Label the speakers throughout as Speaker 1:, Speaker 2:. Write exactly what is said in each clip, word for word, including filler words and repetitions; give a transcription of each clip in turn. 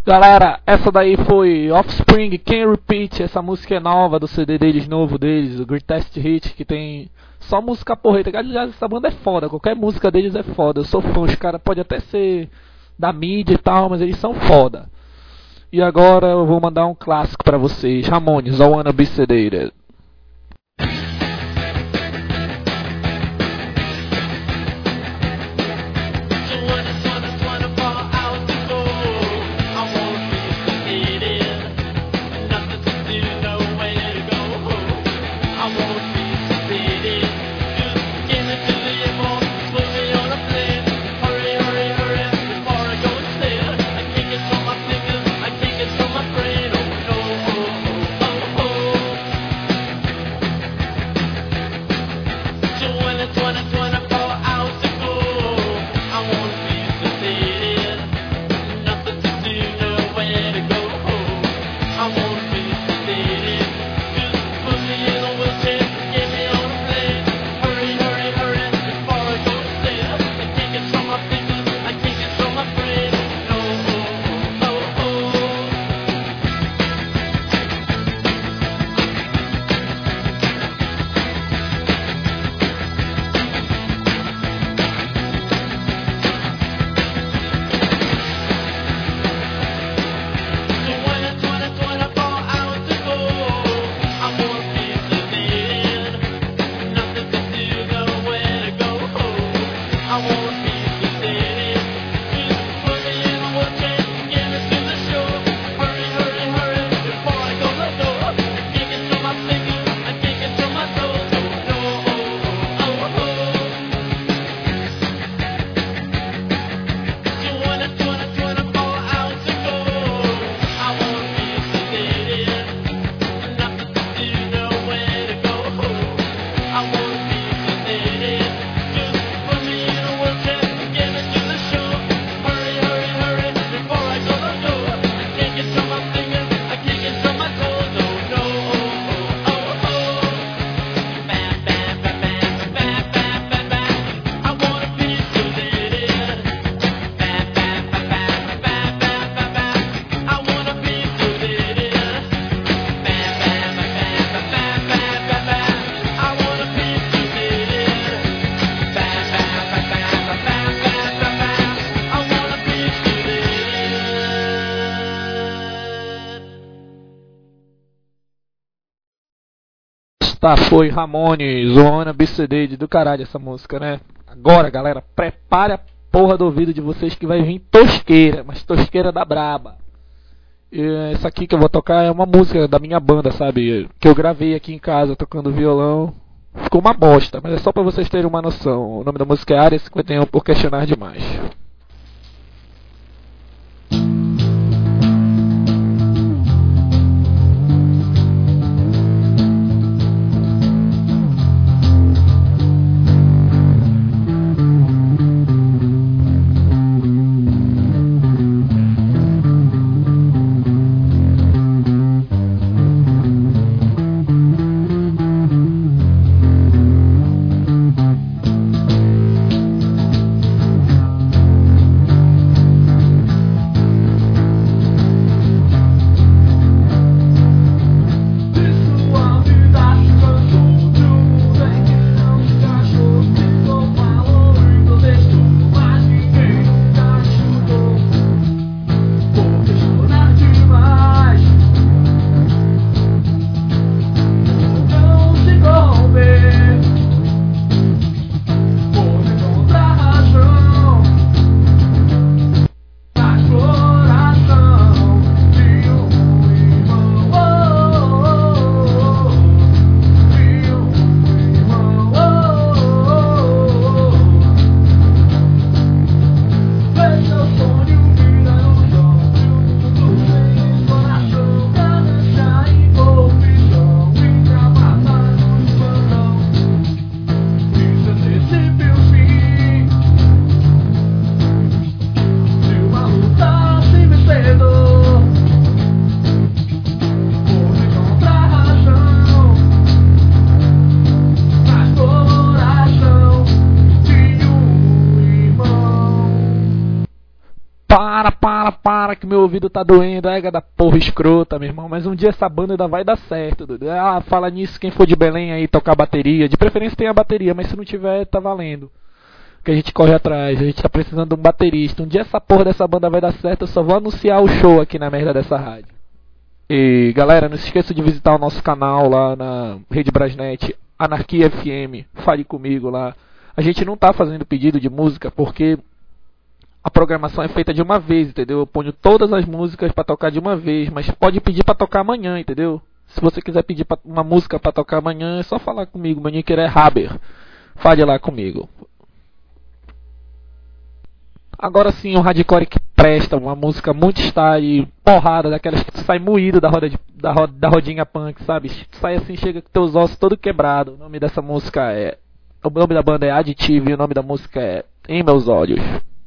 Speaker 1: Galera, essa daí foi Offspring, Can't Repeat. Essa música é nova do C D deles, novo deles, o Greatest Hit, que tem só música porreta. Aliás, essa banda é foda, qualquer música deles é foda. Eu sou fã, os caras podem até ser da mídia e tal, mas eles são foda. E agora eu vou mandar um clássico pra vocês, Ramones, I Wanna Be Sedated. Tá, foi Ramones, I Wanna Be Sedated, do caralho essa música, né? Agora, galera, prepare a porra do ouvido de vocês que vai vir tosqueira, mas tosqueira da braba. E essa aqui que eu vou tocar é uma música da minha banda, sabe? Que eu gravei aqui em casa tocando violão. Ficou uma bosta, mas é só pra vocês terem uma noção. O nome da música é Área cinquenta e um, por questionar demais. Para que meu ouvido tá doendo, ega da porra escrota, meu irmão. Mas um dia essa banda ainda vai dar certo, Dudu. Ah, fala nisso, quem for de Belém aí tocar bateria. De preferência tem a bateria, mas se não tiver, tá valendo. Que a gente corre atrás, a gente tá precisando de um baterista. Um dia essa porra dessa banda vai dar certo, eu só vou anunciar o show aqui na merda dessa rádio. E galera, não se esqueça de visitar o nosso canal lá na Rede Brasnet, Anarquia F M, fale comigo lá. A gente não tá fazendo pedido de música porque a programação é feita de uma vez, entendeu? Eu ponho todas as músicas pra tocar de uma vez, mas pode pedir pra tocar amanhã, entendeu? Se você quiser pedir pra, uma música pra tocar amanhã, é só falar comigo, meu nick é Haber. Fale lá comigo. Agora sim, um hardcore que presta, uma música muito style, porrada, daquelas que tu sai moído da roda de, da, roda, da rodinha punk, sabe? Tu sai assim, chega com teus ossos todo quebrado. O nome dessa música é... O nome da banda é Additive e o nome da música é Em Meus Olhos.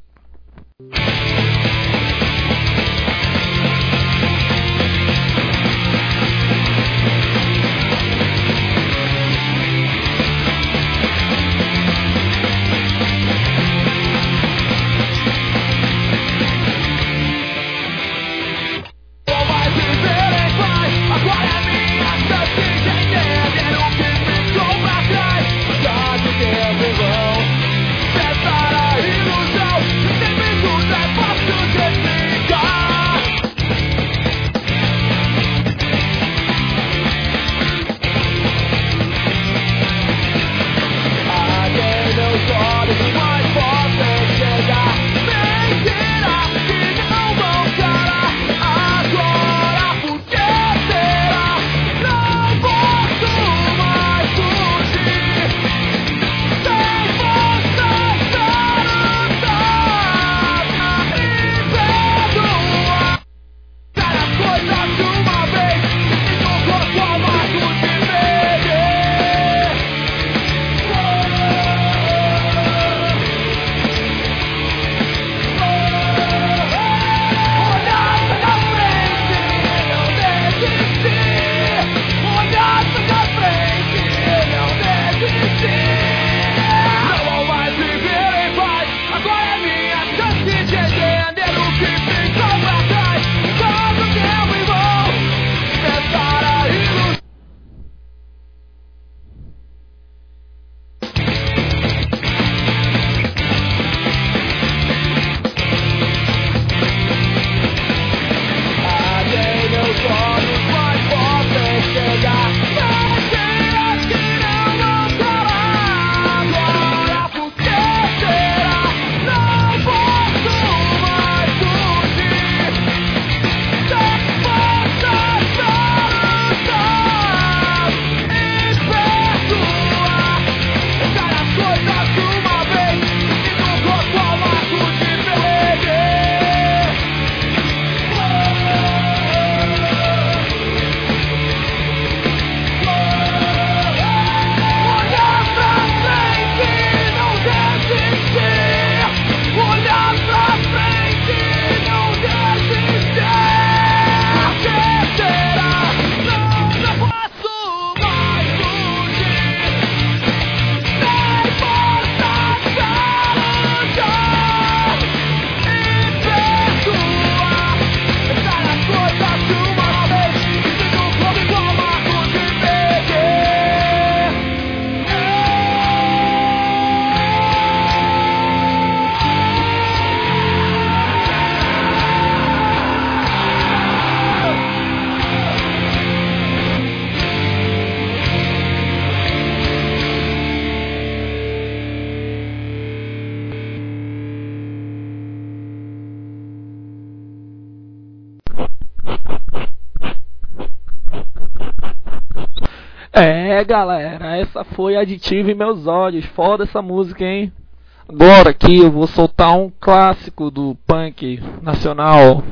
Speaker 1: É, galera, essa foi Additive em Meus Olhos. Foda essa música, hein? Agora aqui eu vou soltar um clássico do punk nacional.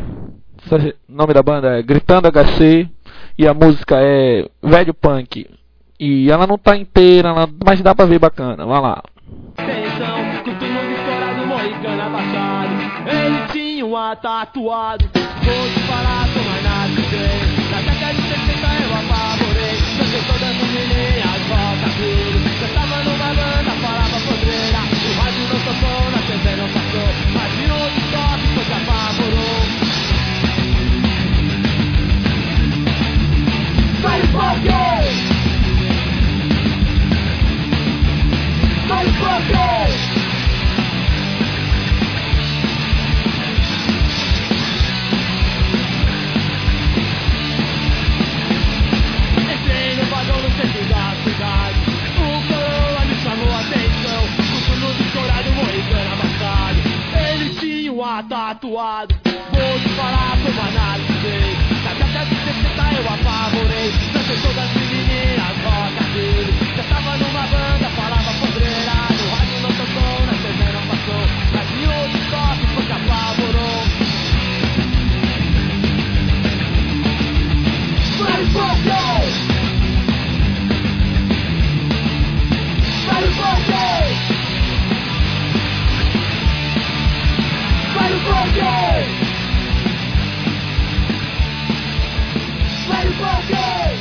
Speaker 1: O nome da banda é Gritando H C e a música é Velho Punk. E ela não tá inteira, ela, mas dá pra ver bacana. Vai lá.
Speaker 2: Atenção, com tudo estourado, Moicano abaixado. Ele tinha um ar tatuado. Vou te falar, sou mais nada que sei. Na década de sessenta eu apavorei. Cantei todas as meninas, volta filho. Cantava numa banda, falava podreira. O rádio não tocou, na T V não passou. Mas virou outro toque, pois apavorou. tatuado. Vou te falar como analisei. Na década de sessenta eu apavorei. Dancei todas as meninas roca dele. Já tava numa banda, falava podreira. No rádio não tocou, na T V não passou. Mas em outro toque foi que apavorou. Vai Funky! Vai Funky! Vai Funky! Vai Funky!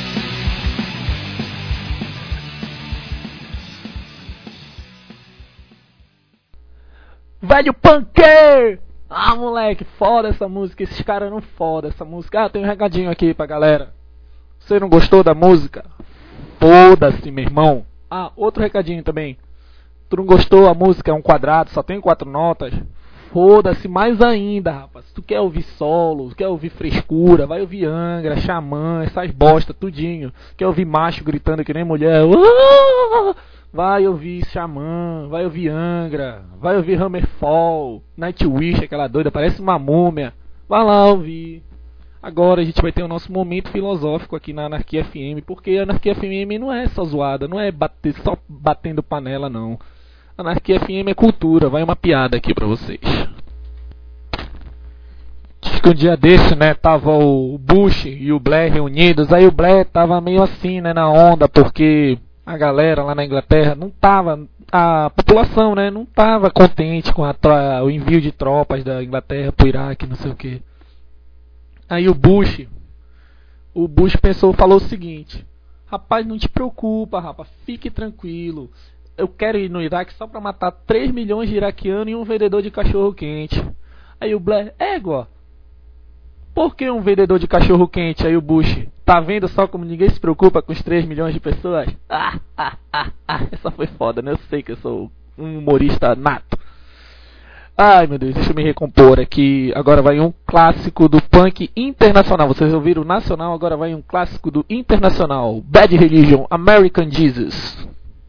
Speaker 1: Velho Punker! Ah, moleque, foda essa música. Esses caras não foda essa música. Ah, tem um recadinho aqui pra galera. Você não gostou da música? Foda-se, meu irmão. Ah, outro recadinho também. Tu não gostou a música? É um quadrado, só tem quatro notas. Foda-se mais ainda, rapaz. Se tu quer ouvir solo, quer ouvir frescura, vai ouvir Angra, Xamã, essas bosta, tudinho. Quer ouvir macho gritando que nem mulher? Uh! Vai ouvir Xamã, vai ouvir Angra, vai ouvir Hammerfall, Nightwish, aquela doida, parece uma múmia. Vai lá ouvir. Agora a gente vai ter o nosso momento filosófico aqui na Anarquia F M, porque a Anarquia F M não é só zoada, não é bater, só batendo panela, não. A Anarquia F M é cultura, vai uma piada aqui pra vocês. Diz que um dia desse, né, tava o Bush e o Blair reunidos, aí o Blair tava meio assim, né, na onda, porque a galera lá na Inglaterra não tava, a população, né, não tava contente com a, o envio de tropas da Inglaterra pro Iraque, não sei o que. Aí o Bush, o Bush pensou, falou o seguinte: rapaz, não te preocupa, rapaz, fique tranquilo. Eu quero ir no Iraque só pra matar três milhões de iraquianos e um vendedor de cachorro quente. Aí o Blair, égua, por que um vendedor de cachorro quente? Aí o Bush, tá vendo só como ninguém se preocupa com os três milhões de pessoas? Ah, ah, ah, ah, essa foi foda, né? Eu sei que eu sou um humorista nato. Ai meu Deus, deixa eu me recompor aqui. Agora vai um clássico do punk internacional. Vocês ouviram o nacional, agora vai um clássico do internacional. Bad Religion, American Jesus.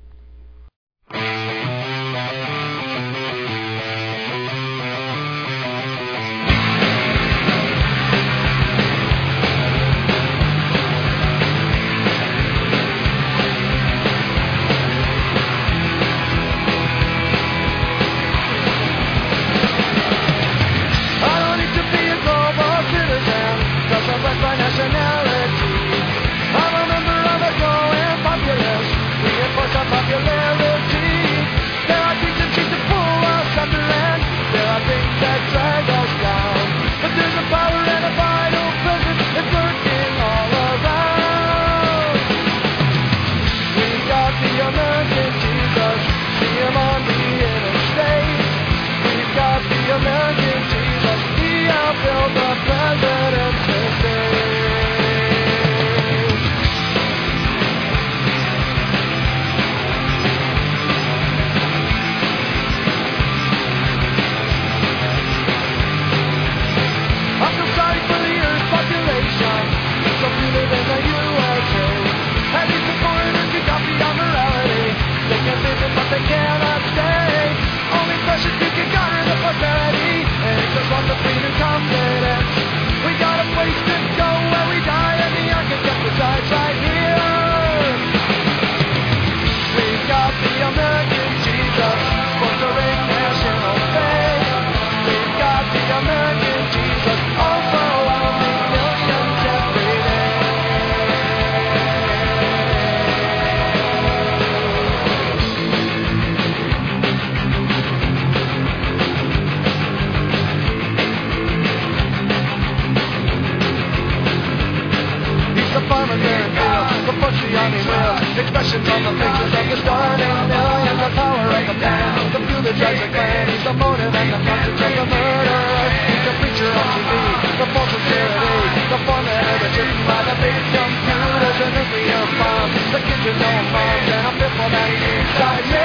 Speaker 2: Expressions on the faces of the starting millions. The power of the pen, the fuel that drives the clan. He's the motive and the conscience of the murderer. He's the preacher on T V, the false sincerity, the format that's written by the big computers, the nuclear bomb, the kids with no moms, and a fifth one that inside me.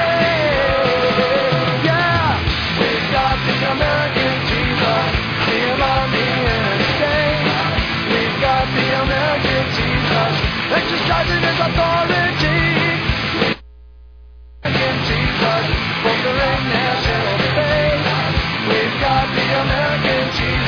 Speaker 2: Yeah, we've got the American Jesus, see him on the interstate. We've got the American Jesus, exercising his authority. American Jesus, conquering national faith. We've got the American Jesus.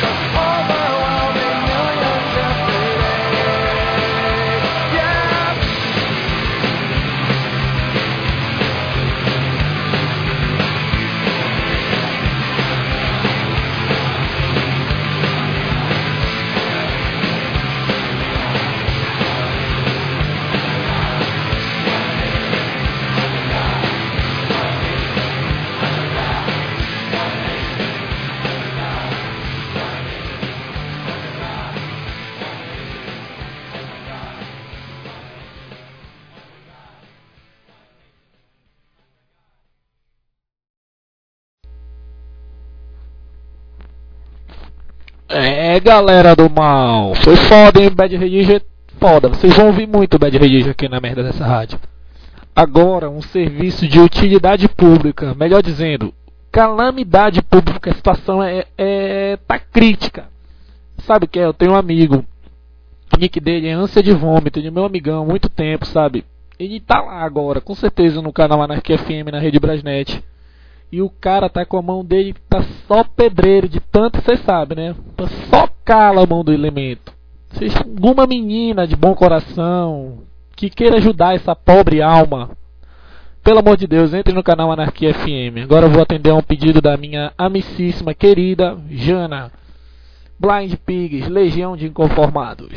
Speaker 1: É, galera do mal. Foi foda, hein? Bad Religion é foda. Vocês vão ouvir muito Bad Religion aqui na merda dessa rádio. Agora, um serviço de utilidade pública. Melhor dizendo, calamidade pública. A situação é, é tá crítica. Sabe o que é? Eu tenho um amigo. O nick dele é ânsia de vômito. Ele é meu amigão há muito tempo, sabe? Ele tá lá agora, com certeza, no canal Anarquia F M, na Rede Brasnet. E o cara tá com a mão dele, tá só pedreiro, de tanto vocês sabem, né? Tá só cala a mão do elemento. Se alguma menina de bom coração que queira ajudar essa pobre alma, pelo amor de Deus, entre no canal Anarquia F M. Agora eu vou atender a um pedido da minha amicíssima, querida Jana. Blind Pigs, Legião de Inconformados.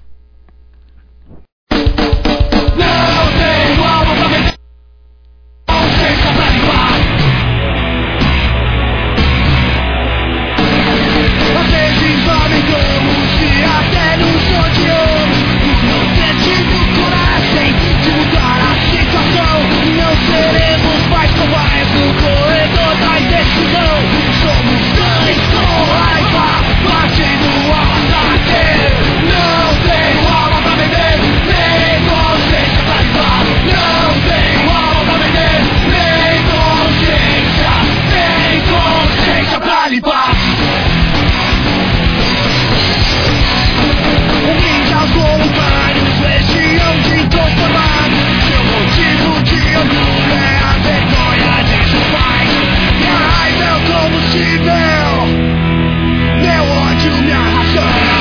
Speaker 2: Não tenho alma pra vender, consciência pra limpar. Às vezes dormem como se até no sonho te amo. Inocente do coragem de mudar a situação. Não seremos mais covais no corredor da indecisão. Somos cães com raiva, partindo ao ataque. Não tenho alma pra vender, nem consciência pra limpar. Não tenho alma pra vender, nem consciência, nem consciência pra limpar. Ninjas voluntários, legião de inconformados. Seu motivo de orgulho é a vergonha de seus pais. Minha raiva é o combustível, meu ódio, minha razão.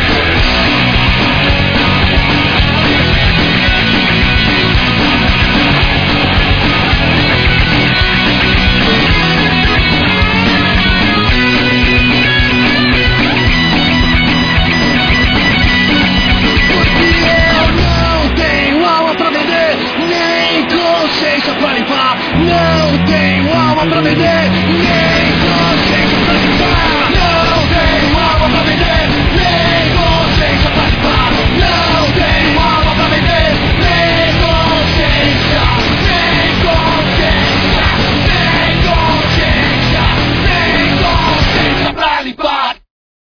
Speaker 2: Pra limpar, não tenho alma pra vender, nem consciência pra limpar. Não tenho alma pra vender, nem consciência pra limpar. Não tenho alma pra vender, nem consciência, nem consciência, nem consciência, nem consciência pra limpar.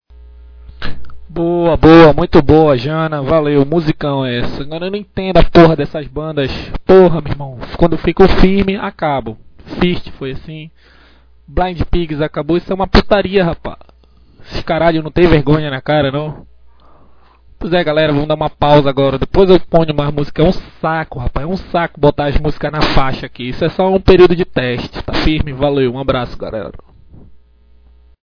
Speaker 1: Boa, boa, muito boa, Jana, valeu, musicão essa. Agora eu não entendo a porra dessas bandas. Porra, meu irmão, quando fico firme, acabo. Fist foi assim. Blind Pigs acabou, isso é uma putaria, rapaz. Esse caralho não tem vergonha na cara, não. Pois é, galera, vamos dar uma pausa agora. Depois eu ponho mais música. É um saco, rapaz, é um saco botar as músicas na faixa aqui. Isso é só um período de teste, tá firme? Valeu, um abraço, galera.